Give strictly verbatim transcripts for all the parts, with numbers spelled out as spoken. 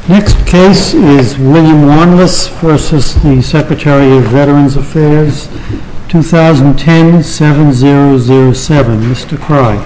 Next case is William Wanless versus the Secretary of Veterans Affairs, twenty ten, seven zero zero seven. Mister Cry.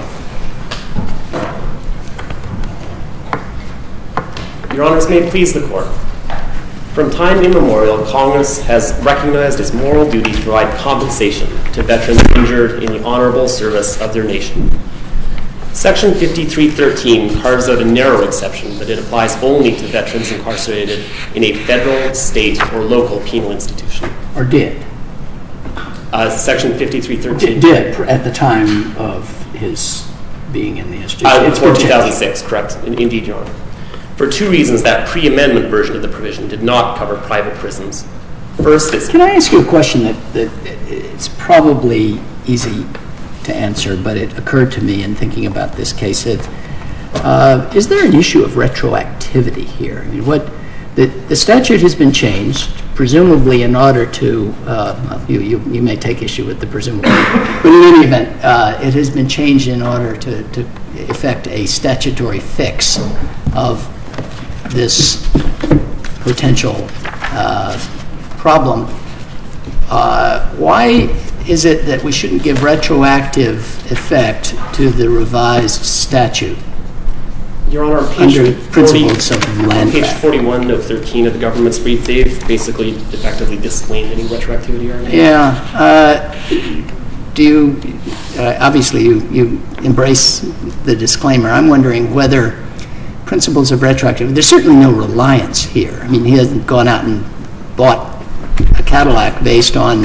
Your Honors, may it please the Court. From time immemorial, Congress has recognized its moral duty to provide compensation to veterans injured in the honorable service of their nation. Section fifty-three thirteen carves out a narrow exception that it applies only to veterans incarcerated in a federal, state, or local penal institution. Or did? Uh, Section fifty-three thirteen. Did, at the time of his being in the institution. Uh, before two thousand six, correct. Indeed, Your Honor. For two reasons, that pre-amendment version of the provision did not cover private prisons. First, it's... Can I ask you a question that, that it's probably easy to answer, but it occurred to me in thinking about this case. It, uh, is there an issue of retroactivity here? I mean, what the, the statute has been changed, presumably in order to, uh, you, you, you may take issue with the presumably, but in any event, uh, it has been changed in order to, to effect a statutory fix of this potential uh, problem. Uh, why is it that we shouldn't give retroactive effect to the revised statute? Your Honor, on page, under forty, principles of land page grab. forty-one, note thirteen of the government's brief, they've basically effectively disclaimed any retroactivity argument. Yeah. Uh, do you, uh, obviously you, you embrace the disclaimer. I'm wondering whether principles of retroactivity, there's certainly no reliance here. I mean, he hasn't gone out and bought a Cadillac based on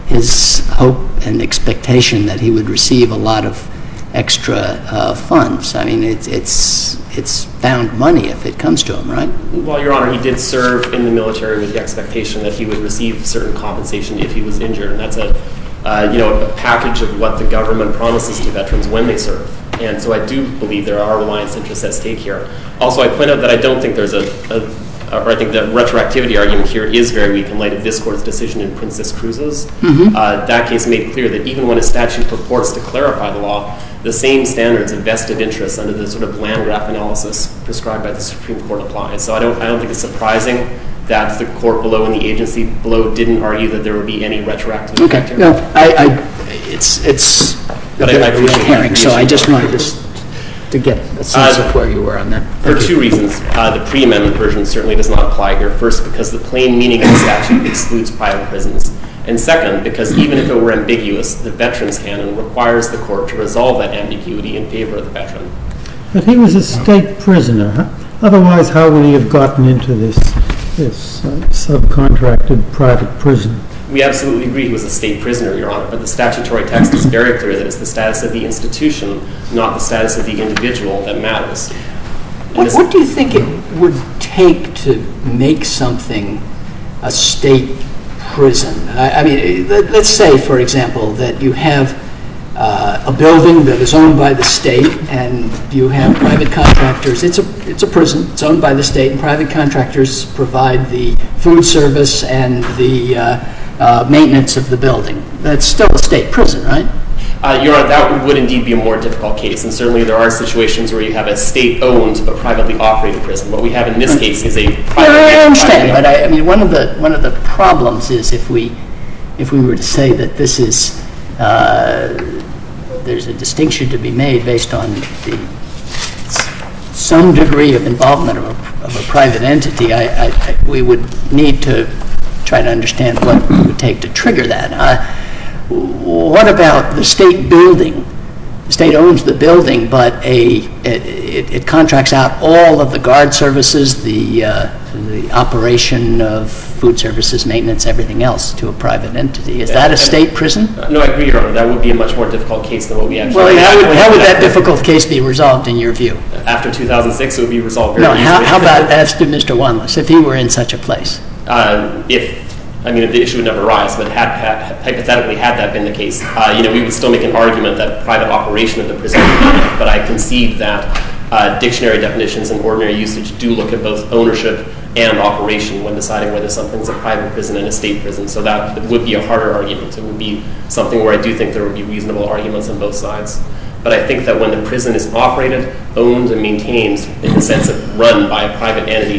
his hope and expectation that he would receive a lot of extra uh, funds. I mean, it's it's it's found money if it comes to him, right? Well, Your Honor, he did serve in the military with the expectation that he would receive certain compensation if he was injured, and that's a uh, you know a package of what the government promises to veterans when they serve. And so I do believe there are reliance interests at stake here. Also, I point out that I don't think there's a, a or I think the retroactivity argument here is very weak in light of this Court's decision in Princess Cruises. Mm-hmm. Uh, that case made clear that even when a statute purports to clarify the law, the same standards of vested interests under the sort of land graph analysis prescribed by the Supreme Court apply. So I don't, I don't think it's surprising that the court below and the agency below didn't argue that there would be any retroactive okay. effect here. No, I, I, it's it's but a I, I bit of a hearing, so I just wanted to to get a sense uh, of where you were on that. For two reasons. Uh, the pre-amendment version certainly does not apply here. First, because the plain meaning of the statute excludes private prisons. And second, because even if it were ambiguous, the Veterans Canon requires the court to resolve that ambiguity in favor of the veteran. But he was a state prisoner. Huh? Otherwise, how would he have gotten into this, this uh, subcontracted private prison? We absolutely agree he was a state prisoner, Your Honor, but the statutory text is very clear that it's the status of the institution, not the status of the individual, that matters. What, what do you think it would take to make something a state prison? I, I mean, let, let's say, for example, that you have uh, a building that is owned by the state and you have private contractors. It's a, it's a prison. It's owned by the state, and private contractors provide the food service and the uh, Uh, maintenance of the building. That's still a state prison, right? Uh, Your Honor, that would indeed be a more difficult case, and certainly there are situations where you have a state-owned but privately operated prison. What we have in this case is a private. Yeah, I understand, but I, I mean, one of the one of the problems is if we if we were to say that this is uh, there's a distinction to be made based on the some degree of involvement of a, of a private entity. I, I, we would need to try to understand what it would take to trigger that. Uh, what about the state building? The state owns the building, but a it, it, it contracts out all of the guard services, the uh, the operation of food services, maintenance, everything else to a private entity. Is yeah, that a state prison? Uh, no, I agree, Your Honor. That would be a much more difficult case than what we actually. Well, how would, how would that difficult case be resolved in your view? After two thousand six, it would be resolved very no, easily. No, how, how about as to Mister Wanless, if he were in such a place? Uh, if, I mean, the issue would never rise, but had, had, hypothetically, had that been the case, uh, you know, we would still make an argument that private operation of the prison, but I concede that uh, dictionary definitions and ordinary usage do look at both ownership and operation when deciding whether something's a private prison and a state prison. So that would be a harder argument. It would be something where I do think there would be reasonable arguments on both sides. But I think that when the prison is operated, owned, and maintained in the sense of run by a private entity,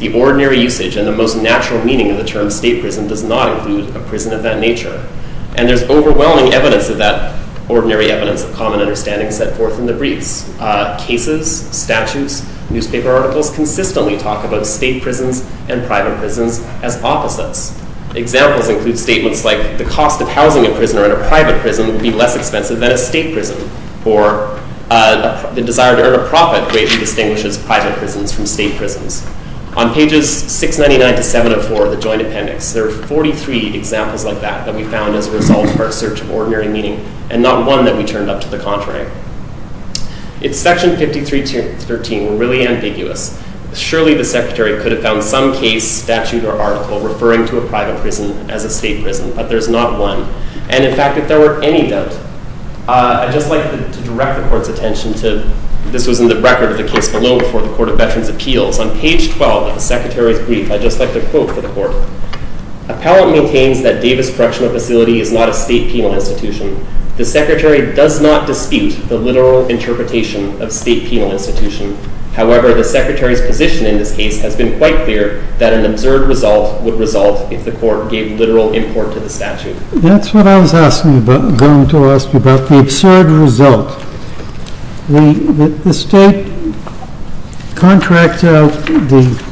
The ordinary usage and the most natural meaning of the term state prison does not include a prison of that nature. And there's overwhelming evidence of that ordinary evidence of common understanding set forth in the briefs. Uh, cases, statutes, newspaper articles consistently talk about state prisons and private prisons as opposites. Examples include statements like the cost of housing a prisoner in a private prison would be less expensive than a state prison, or uh, a, the desire to earn a profit greatly distinguishes private prisons from state prisons. On pages six ninety-nine to seven oh four of the Joint Appendix, there are forty-three examples like that that we found as a result of our search of ordinary meaning, and not one that we turned up to the contrary. If Section fifty-three thirteen were really ambiguous, surely the Secretary could have found some case, statute, or article referring to a private prison as a state prison, but there's not one. And in fact, if there were any doubt, uh, I'd just like to, to direct the Court's attention to, this was in the record of the case below before the Court of Veterans' Appeals. On page twelve of the Secretary's brief, I'd just like to quote for the Court. Appellant maintains that Davis Correctional Facility is not a state penal institution. The Secretary does not dispute the literal interpretation of state penal institution. However, the Secretary's position in this case has been quite clear that an absurd result would result if the Court gave literal import to the statute. That's what I was asking about, going to ask you about, the absurd result. The, the, the state contracts out the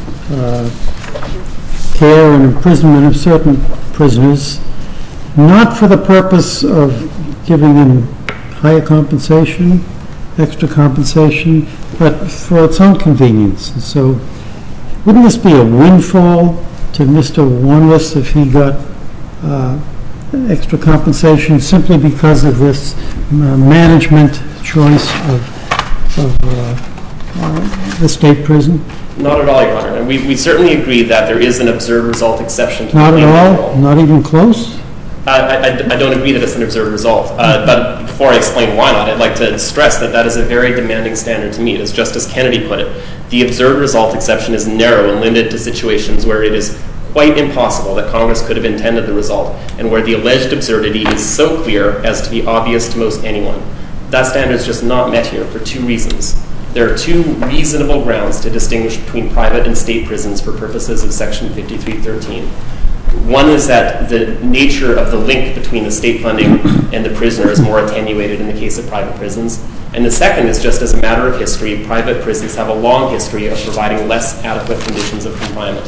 uh, care and imprisonment of certain prisoners, not for the purpose of giving them higher compensation, extra compensation, but for its own convenience. And so wouldn't this be a windfall to Mister Warnless if he got uh, extra compensation simply because of this uh, management choice of, of uh, uh, the state prison? Not at all, Your Honor. And we, we certainly agree that there is an absurd result exception to Not the at all? rule. Not even close? Uh, I, I, I don't agree that it's an absurd result. Uh, but before I explain why not, I'd like to stress that that is a very demanding standard to meet. As Justice Kennedy put it, the absurd result exception is narrow and limited to situations where it is quite impossible that Congress could have intended the result, and where the alleged absurdity is so clear as to be obvious to most anyone. That standard is just not met here for two reasons. There are two reasonable grounds to distinguish between private and state prisons for purposes of Section fifty-three thirteen. One is that the nature of the link between the state funding and the prisoner is more attenuated in the case of private prisons. And the second is just as a matter of history, private prisons have a long history of providing less adequate conditions of confinement.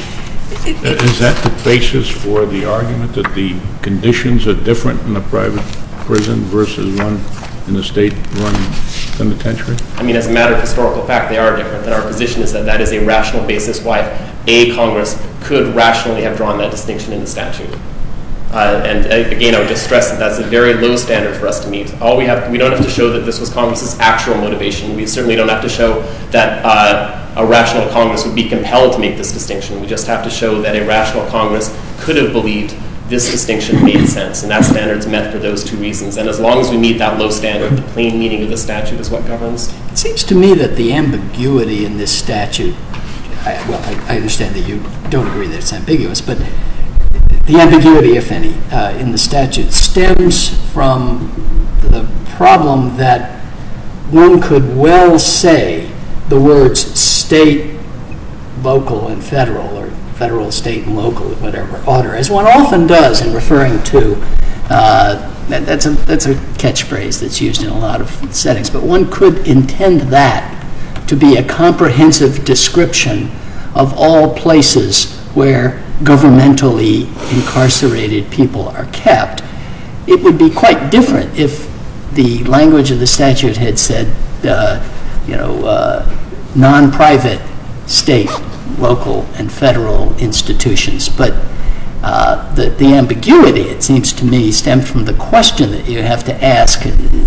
Is that the basis for the argument that the conditions are different in a private prison versus one in a state-run penitentiary? I mean, as a matter of historical fact, they are different. And our position is that that is a rational basis why a Congress could rationally have drawn that distinction in the statute. Uh, and uh, again, I would just stress that that's a very low standard for us to meet. All we have, we don't have to show that this was Congress's actual motivation. We certainly don't have to show that uh, a rational Congress would be compelled to make this distinction. We just have to show that a rational Congress could have believed this distinction made sense, and that standard's met for those two reasons. And as long as we meet that low standard, the plain meaning of the statute is what governs. It seems to me that the ambiguity in this statute, I, well, I, I understand that you don't agree that it's ambiguous, but the ambiguity, if any, uh, in the statute stems from the problem that one could well say the words state, local, and federal, or federal, state, and local, whatever order, as one often does in referring to, uh, that, that's, a, that's a catchphrase that's used in a lot of settings, but one could intend that to be a comprehensive description of all places where governmentally incarcerated people are kept. It would be quite different if the language of the statute had said, uh, you know, uh, non-private state, local, and federal institutions. But uh, the, the ambiguity, it seems to me, stemmed from the question that you have to ask,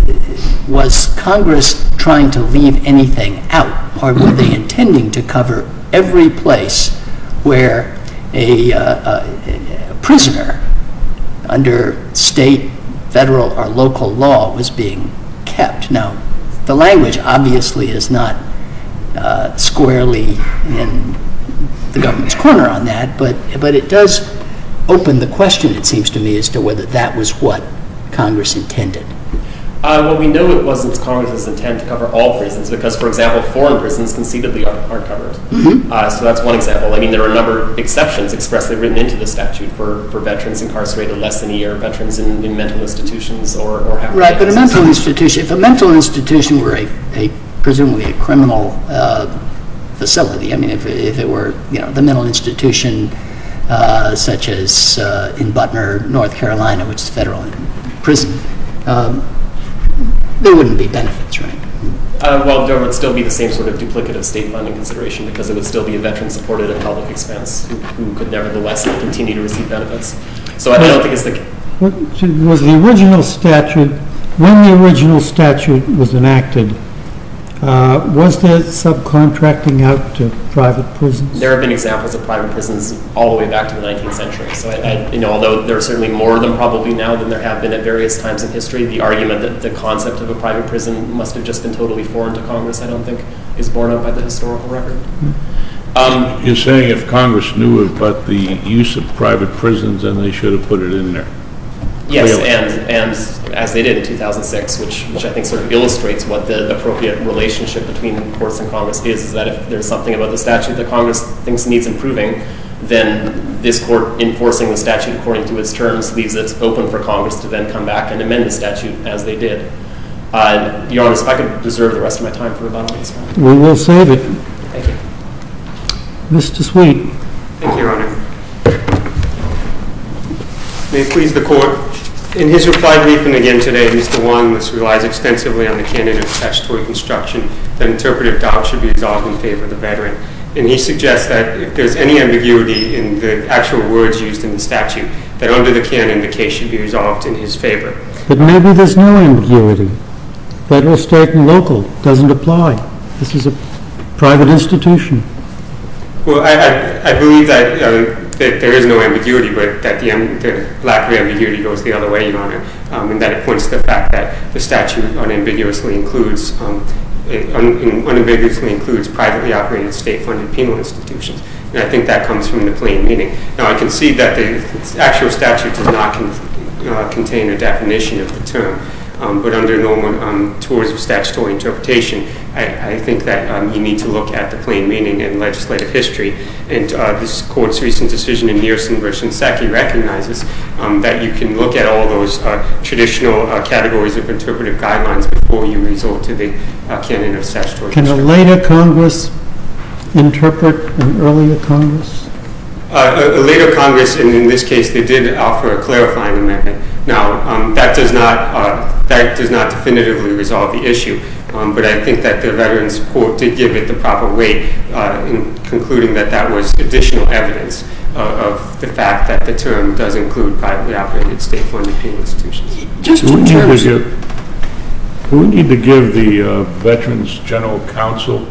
was Congress trying to leave anything out, or were they intending to cover every place where a, uh, a, a prisoner under state, federal, or local law was being kept? Now, the language obviously is not uh, squarely in the government's corner on that, but but it does open the question, it seems to me, as to whether that was what Congress intended. Uh, well, we know it wasn't Congress's intent to cover all prisons because, for example, foreign prisons conceitedly aren't, aren't covered. Mm-hmm. uh, so that's one example. I mean, there are a number of exceptions expressly written into the statute for, for veterans incarcerated less than a year, veterans in, in mental institutions or, or halfway Right, but a houses. mental institution, if a mental institution were a, a presumably a criminal uh, facility, I mean, if, if it were, you know, the mental institution uh, such as uh, in Butner, North Carolina, which is a federal prison, um, there wouldn't be benefits, right? Uh, well, there would still be the same sort of duplicative state funding consideration because it would still be a veteran-supported and public expense who, who could nevertheless continue to receive benefits. So I, I don't think it's the... What was the original statute, when the original statute was enacted, uh, was there subcontracting out to private prisons? There have been examples of private prisons all the way back to the nineteenth century. So, I, I, you know, although there are certainly more of them probably now than there have been at various times in history, the argument that the concept of a private prison must have just been totally foreign to Congress, I don't think, is borne out by the historical record. Mm-hmm. um, You're saying if Congress knew about the use of private prisons, then they should have put it in there? Yes, Really? and and as they did in two thousand six, which which I think sort of illustrates what the appropriate relationship between courts and Congress is, is that if there's something about the statute that Congress thinks needs improving, then this court enforcing the statute according to its terms leaves it open for Congress to then come back and amend the statute as they did. Uh, Your Honor, if I could reserve the rest of my time for rebuttal on this one. We will save it. Thank you. Mister Sweet. Thank you, Your Honor. May it please the Court. In his reply brief and again today, Mister Wong relies extensively on the canon of statutory construction that interpretive doubt should be resolved in favor of the veteran. And he suggests that if there's any ambiguity in the actual words used in the statute, that under the canon the case should be resolved in his favor. But maybe there's no ambiguity. Federal, state, and local doesn't apply. This is a private institution. Well, I, I, I believe that, uh, that there is no ambiguity, but that the, um, the lack of ambiguity goes the other way, Your Honor, um, and that it points to the fact that the statute unambiguously includes um, it un, unambiguously includes privately operated state-funded penal institutions. And I think that comes from the plain meaning. Now, I concede that the actual statute does not con, uh, contain a definition of the term, um, but under normal um, tours of statutory interpretation, I, I think that um, you need to look at the plain meaning and legislative history. And uh, this Court's recent decision in Nearson versus Shinseki recognizes um, that you can look at all those uh, traditional uh, categories of interpretive guidelines before you resort to the uh, canon of statutory Can a construction. later Congress interpret an earlier Congress? Uh, a, a later Congress, and in this case, they did offer a clarifying amendment. Now, um, that does not uh, that does not definitively resolve the issue, um, but I think that the Veterans Court did give it the proper weight uh, in concluding that that was additional evidence uh, of the fact that the term does include privately operated state-funded penal institutions. Just Do we in need to terms of... give, do we need to give the uh, Veterans General Counsel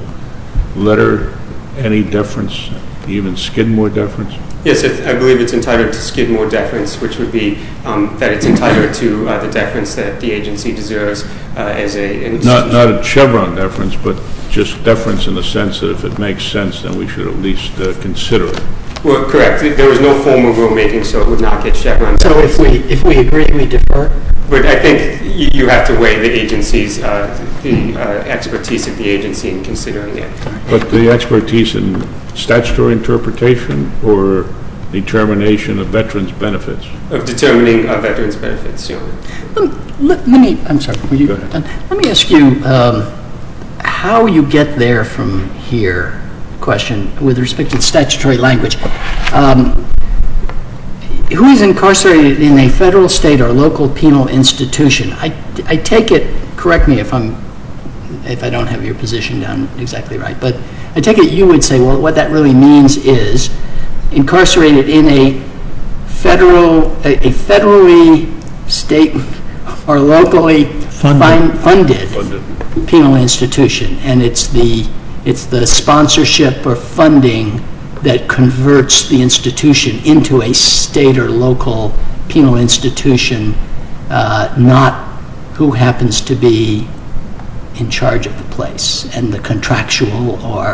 letter any deference, even Skidmore deference? Yes, it, I believe it's entitled to Skidmore deference, which would be um, that it's entitled to uh, the deference that the agency deserves uh, as a... An Not, not a Chevron deference, but just deference in the sense that if it makes sense, then we should at least uh, consider it. Well, correct. There was no formal rulemaking, so it would not get Chevron So deference. if we, if we agree, we defer? But I think you, you have to weigh the agency's, uh, the uh, expertise of the agency in considering it. But the expertise in statutory interpretation or determination of veterans' benefits? Of determining uh, veterans' benefits, you know. Let, let me, I'm sorry, were you Go ahead. done? Let me ask you um, how you get there from here, question, with respect to the statutory language. Um, who is incarcerated in a federal, state, or local penal institution? I, I take it, correct me if I'm, if I don't have your position down exactly right, but I take it you would say, well, what that really means is incarcerated in a federal, a, a federally, state, or locally Funded. fin- funded Funded. penal institution, and it's the it's the sponsorship or funding that converts the institution into a state or local penal institution, uh, not who happens to be in charge of the place and the contractual or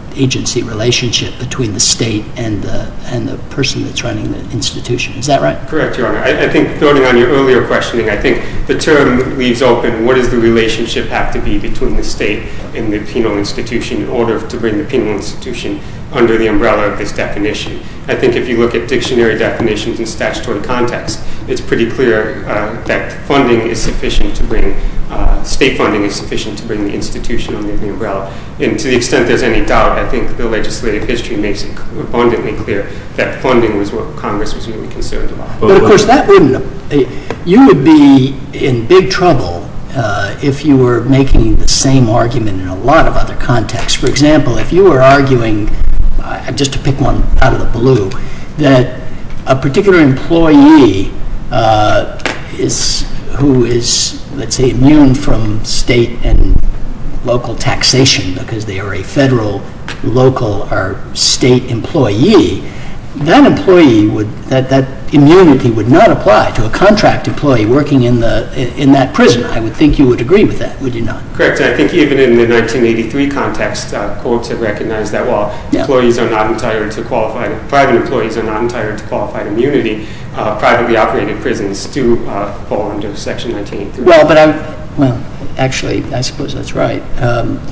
agency relationship between the state and the, and the person that's running the institution. Is that right? Correct, Your Honor. I, I think, building on your earlier questioning, I think the term leaves open what does the relationship have to be between the state and the penal institution in order to bring the penal institution under the umbrella of this definition. I think if you look at dictionary definitions in statutory context, it's pretty clear uh, that funding is sufficient to bring, uh, state funding is sufficient to bring the institution under the umbrella. And to the extent there's any doubt, I think the legislative history makes it abundantly clear that funding was what Congress was really concerned about. But of course, that wouldn't, uh, you would be in big trouble uh, if you were making the same argument in a lot of other contexts. For example, if you were arguing, uh, just to pick one out of the blue, that a particular employee uh, is who is, let's say, immune from state and local taxation because they are a federal, local, or state employee, that employee would, that, that immunity would not apply to a contract employee working in the in that prison. I would think you would agree with that, would you not? Correct. And I think even in the nineteen eighty-three context, uh, courts have recognized that while yeah. employees are not entitled to qualified, private employees are not entitled to qualified immunity, uh, privately operated prisons do uh, fall under Section nineteen eighty-three. Well, but I, well, actually, I suppose that's right. Um,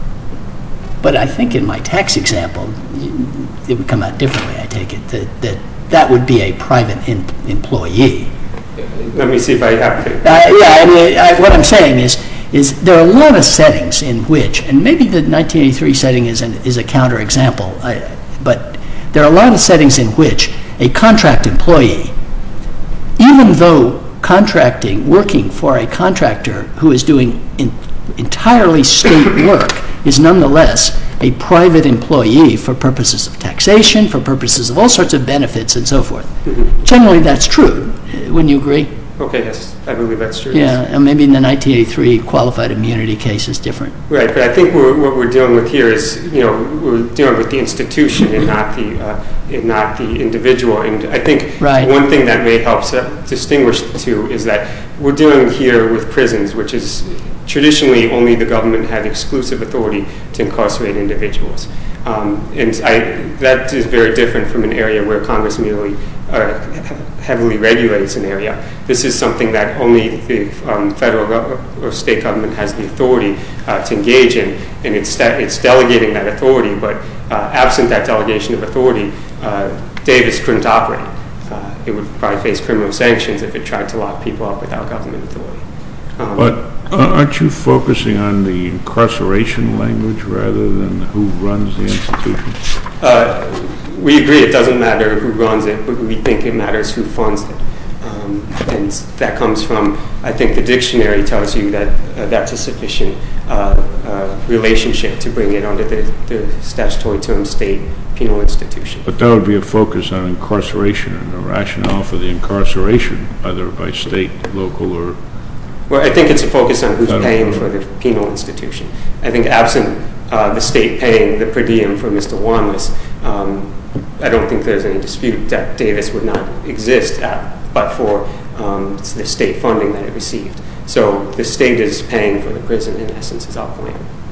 but I think in my tax example, it would come out differently, I take it, that that, that would be a private in, employee. Let me see if I have it. Uh, yeah, I mean, I, what I'm saying is, is there are a lot of settings in which, and maybe the nineteen eighty-three setting is, an, is a counterexample, uh, but there are a lot of settings in which a contract employee, even though contracting, working for a contractor who is doing in, entirely state work, is nonetheless a private employee for purposes of taxation, for purposes of all sorts of benefits and so forth. Mm-hmm. Generally, that's true. Wouldn't you agree? Okay, yes, I believe that's true. Yeah, and maybe in the nineteen eighty-three qualified immunity case is different. Right, but I think we're, what we're dealing with here is, you know, we're dealing with the institution and not the uh, and not the individual. And I think right. one thing that may help distinguish the two is that we're dealing here with prisons, which is traditionally only the government had exclusive authority to incarcerate individuals. Um, and I, that is very different from an area where Congress merely uh, heavily regulates an area. This is something that only the um, federal or state government has the authority uh, to engage in, and it's, de- it's delegating that authority, but uh, absent that delegation of authority, uh, Davis couldn't operate. Uh, it would probably face criminal sanctions if it tried to lock people up without government authority. Um, but aren't you focusing on the incarceration language rather than who runs the institution? Uh, we agree it doesn't matter who runs it, but we think it matters who funds it. Um, and that comes from, I think the dictionary tells you that uh, that's a sufficient uh, uh, relationship to bring it under the, the statutory term state penal institution. But that would be a focus on incarceration and the rationale for the incarceration, either by state, local, or... Well, I think it's a focus on who's paying for the penal institution. I think absent uh, the state paying the per diem for Mister Wanless, um, I don't think there's any dispute that Davis would not exist at, but for um, the state funding that it received. So the state is paying for the prison, in essence, is our point.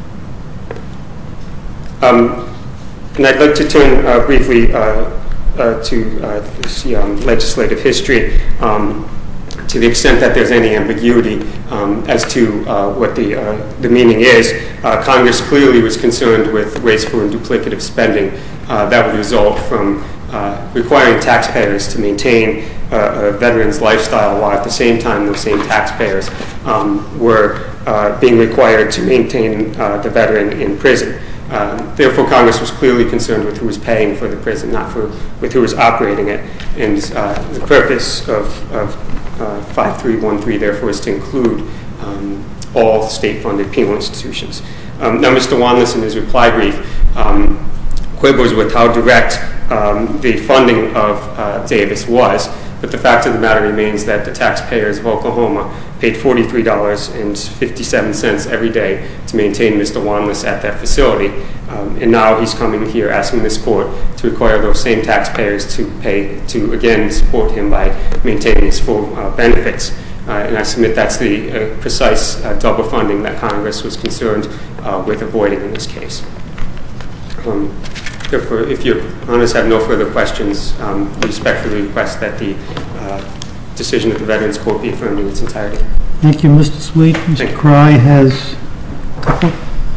Um, and I'd like to turn uh, briefly uh, uh, to uh, this um, legislative history. Um, To the extent that there's any ambiguity um, as to uh, what the uh, the meaning is, uh, Congress clearly was concerned with wasteful and duplicative spending uh, that would result from uh, requiring taxpayers to maintain uh, a veteran's lifestyle while at the same time those same taxpayers um, were uh, being required to maintain uh, the veteran in prison. Uh, therefore, Congress was clearly concerned with who was paying for the prison, not for with who was operating it. And uh, the purpose of, of uh, five three one three, therefore, is to include um, all state-funded penal institutions. Um, now, Mister Wanless, in his reply brief, um, quibbles with how direct um, the funding of uh, Davis was, but the fact of the matter remains that the taxpayers of Oklahoma paid forty-three dollars and fifty-seven cents every day to maintain Mister Wanless at that facility. Um, and now he's coming here asking this court to require those same taxpayers to pay, to again support him by maintaining his full uh, benefits. Uh, and I submit that's the uh, precise uh, double funding that Congress was concerned uh, with avoiding in this case. Um, Therefore, if your honors have no further questions, um, we respectfully request that the uh, decision of the Veterans Court be affirmed in its entirety. Thank you, Mister Sweet. Mister Cry has a couple,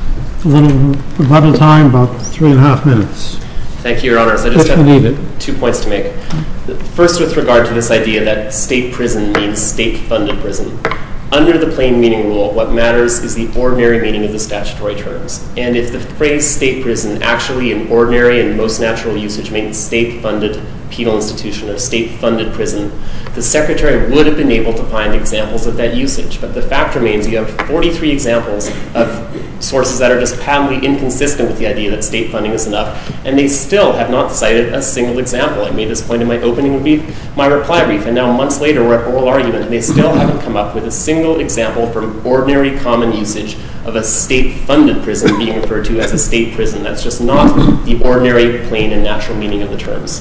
a little rebuttal time, about three and a half minutes. Thank you, Your Honors. I just If you need it. have two points to make. First, with regard to this idea that state prison means state-funded prison. Under the plain meaning rule, what matters is the ordinary meaning of the statutory terms. And if the phrase state prison actually in ordinary and most natural usage means state-funded penal institution or state-funded prison, the Secretary would have been able to find examples of that usage. But the fact remains you have forty-three examples of sources that are just patently inconsistent with the idea that state funding is enough, and they still have not cited a single example. I made this point in my opening brief, my reply brief, and now months later we're at oral argument, and they still haven't come up with a single example from ordinary common usage of a state-funded prison being referred to as a state prison. That's just not the ordinary, plain, and natural meaning of the terms.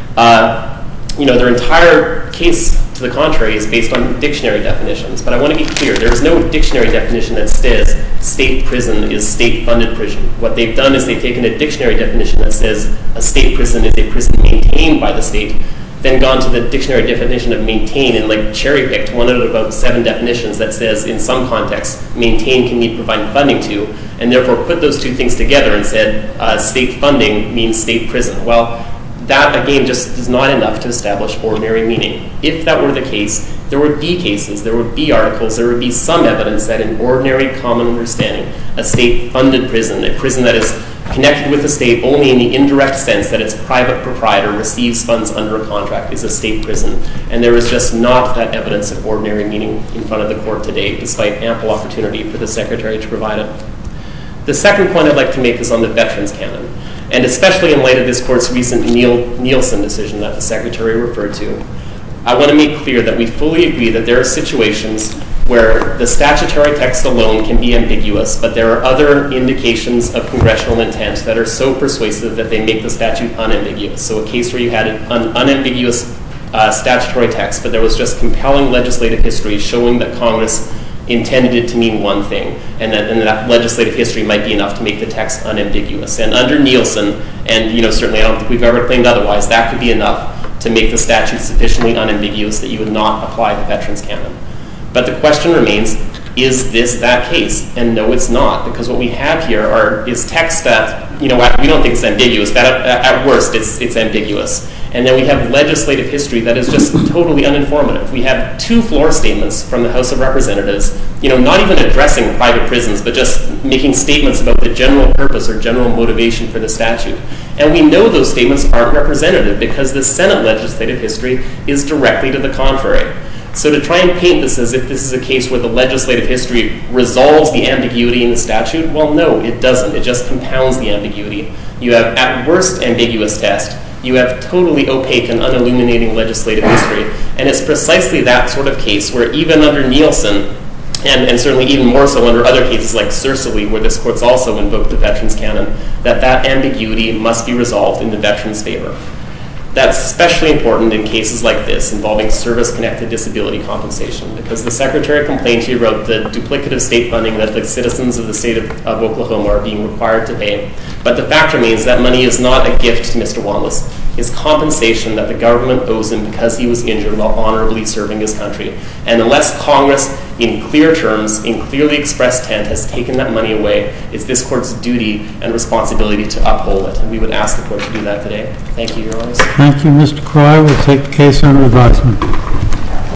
Uh, you know, their entire case to the contrary is based on dictionary definitions, but I want to be clear, there is no dictionary definition that says state prison is state-funded prison. What they've done is they've taken a dictionary definition that says a state prison is a prison maintained by the state, then gone to the dictionary definition of maintain and like cherry-picked one out of about seven definitions that says in some contexts maintain can mean providing funding to, and therefore put those two things together and said uh, state funding means state prison. Well, that, again, just is not enough to establish ordinary meaning. If that were the case, there would be cases, there would be articles, there would be some evidence that in ordinary common understanding, a state-funded prison, a prison that is connected with the state only in the indirect sense that its private proprietor receives funds under a contract, is a state prison. And there is just not that evidence of ordinary meaning in front of the court today, despite ample opportunity for the Secretary to provide it. The second point I'd like to make is on the veterans canon. And especially in light of this court's recent Neil, Nielsen decision that the Secretary referred to, I want to make clear that we fully agree that there are situations where the statutory text alone can be ambiguous, but there are other indications of congressional intent that are so persuasive that they make the statute unambiguous. So a case where you had an un- unambiguous uh, statutory text, but there was just compelling legislative history showing that Congress intended it to mean one thing, and that, and that legislative history might be enough to make the text unambiguous. And under Nielsen, and you know certainly I don't think we've ever claimed otherwise, that could be enough to make the statute sufficiently unambiguous that you would not apply the veterans canon. But the question remains, is this that case? And no, it's not, because what we have here are is text that, you know, we don't think it's ambiguous, but at, at worst it's, it's ambiguous. And then we have legislative history that is just totally uninformative. We have two floor statements from the House of Representatives, you know, not even addressing private prisons, but just making statements about the general purpose or general motivation for the statute. And we know those statements aren't representative because the Senate legislative history is directly to the contrary. So to try and paint this as if this is a case where the legislative history resolves the ambiguity in the statute, well, no, it doesn't. It just compounds the ambiguity. You have, at worst, ambiguous text. You have totally opaque and unilluminating legislative history. And it's precisely that sort of case where even under Nielsen, and, and certainly even more so under other cases like Cercely, where this court's also invoked the veterans canon, that that ambiguity must be resolved in the veterans' favor. That's especially important in cases like this involving service-connected disability compensation, because the Secretary complained here about the duplicative state funding that the citizens of the state of, of Oklahoma are being required to pay. But the fact remains that money is not a gift to Mister Wanless. It's compensation that the government owes him because he was injured while honorably serving his country. And unless Congress, in clear terms, in clearly expressed intent, has taken that money away, it's this court's duty and responsibility to uphold it. And we would ask the court to do that today. Thank you, Your Honors. Thank you, Mister Cry. We'll take the case under advisement.